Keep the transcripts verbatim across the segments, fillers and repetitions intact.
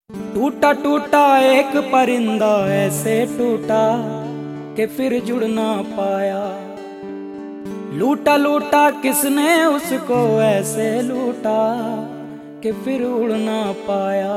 टूटा टूटा एक परिंदा ऐसे टूटा कि फिर जुड़ ना पाया। लूटा लूटा किसने उसको ऐसे लूटा कि फिर उड़ ना पाया।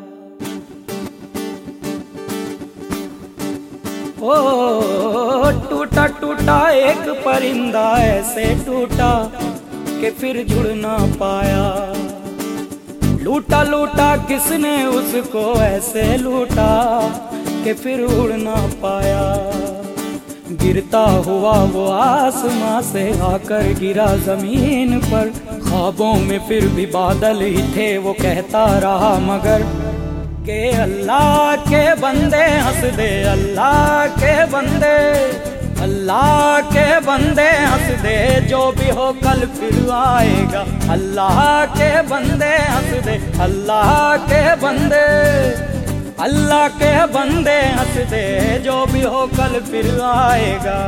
ओ टूटा टूटा एक परिंदा ऐसे टूटा कि फिर जुड़ ना पाया। लूटा लूटा किसने उसको ऐसे लूटा कि फिर उड़ ना पाया। गिरता हुआ वो आसमां से आकर गिरा जमीन पर। ख्वाबों में फिर भी बादल ही थे, वो कहता रहा मगर के अल्लाह के बंदे हंस दे, अल्लाह के बंदे, अल्लाह के बंदे हंस दे, जो भी हो कल फिर आएगा। अल्लाह के बंदे हंस दे, अल्लाह के बंदे, अल्लाह के बंदे हंस दे, जो भी हो कल फिर आएगा।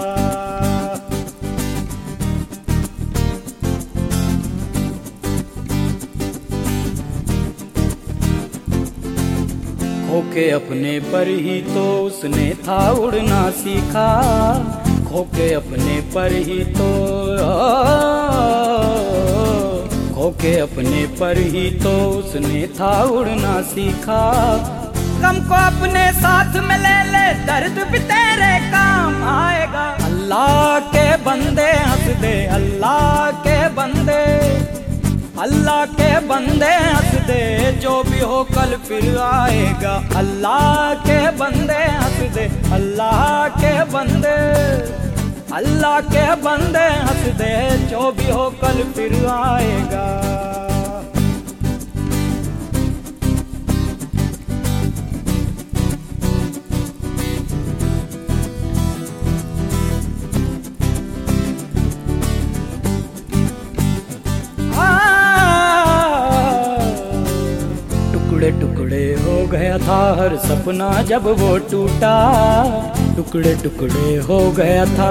खोके अपने पर ही तो उसने था उड़ना सीखा। खोके अपने पर ही तो खोके अपने पर ही तो उसने था उड़ना सीखा। गम को अपने साथ में ले ले, दर्द भी तेरे काम आएगा। अल्लाह के बंदे हंस दे, अल्लाह के बंदे, अल्लाह के बंदे हंस दे, जो भी हो कल फिर आएगा। अल्लाह के बंदे हंस दे, अल्लाह के बंदे, अल्लाह के बंदे हंस दे, जो भी हो कल फिर आएगा। टुकड़े टुकड़े हो गया था हर सपना जब वो टूटा। टुकड़े टुकड़े हो गया था,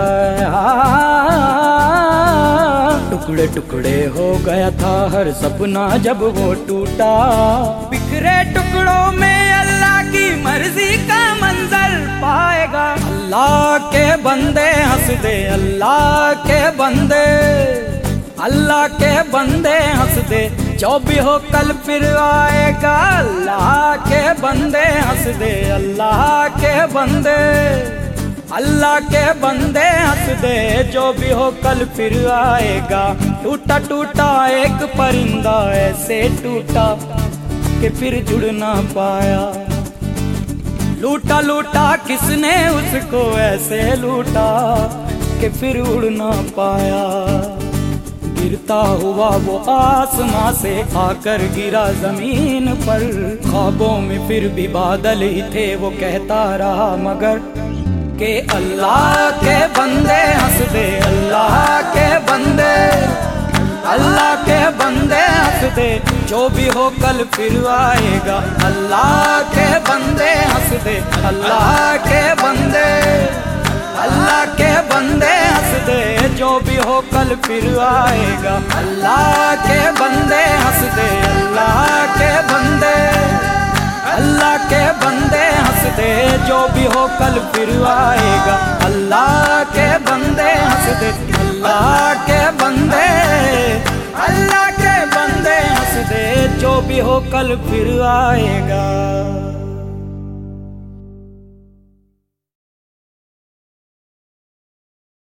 टुकड़े टुकड़े हो गया था हर सपना जब वो टूटा। बिखरे टुकड़ों में अल्लाह की मर्जी का मंजर पाएगा। अल्लाह के बंदे हंस दे, अल्लाह के बंदे, अल्लाह के बंदे हंस दे, जो भी हो कल फिर आएगा। अल्लाह के बंदे हंस दे, अल्लाह के बंदे, अल्लाह के बंदे हंस दे, जो भी हो कल फिर आएगा। टूटा टूटा एक परिंदा ऐसे टूटा कि फिर जुड़ ना पाया। लूटा लूटा किसने उसको ऐसे लूटा कि फिर उड़ ना पाया। गिरता हुआ वो आसमां से आकर गिरा जमीन पर। ख्वाबों में फिर भी बादल ही थे, वो कहता रहा मगर के अल्लाह के बंदे हंस दे, अल्लाह के बंदे, अल्लाह के बंदे हंस दे, जो भी हो कल फिर आएगा। अल्लाह के बंदे हंस दे, अल्लाह के बंदे, अल्लाह के बंदे हंस दे, जो भी हो कल फिर आएगा। अल्लाह के बंदे हंस दे, अल्लाह के बंदे, अल्लाह के बंदे हंस दे, जो भी हो कल फिर आएगा। अल्लाह के बंदे हंस दे, अल्लाह के बंदे, अल्लाह के बंदे हंस दे, जो भी हो कल फिर आएगा।